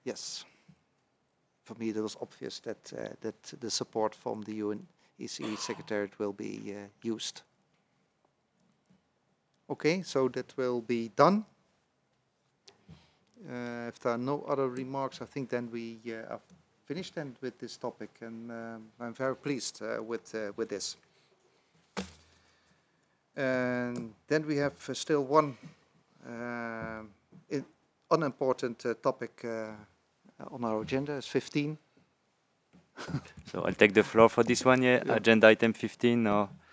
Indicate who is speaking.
Speaker 1: yes, for me it was obvious that that the support from the UNECE Secretariat will be used. Okay, so that will be done. If there are no other remarks, I think then we are finished then with this topic, and I'm very pleased with this. And then we have still one unimportant topic on our agenda, is 15.
Speaker 2: So I'll take the floor for this one. Yeah, agenda item 15.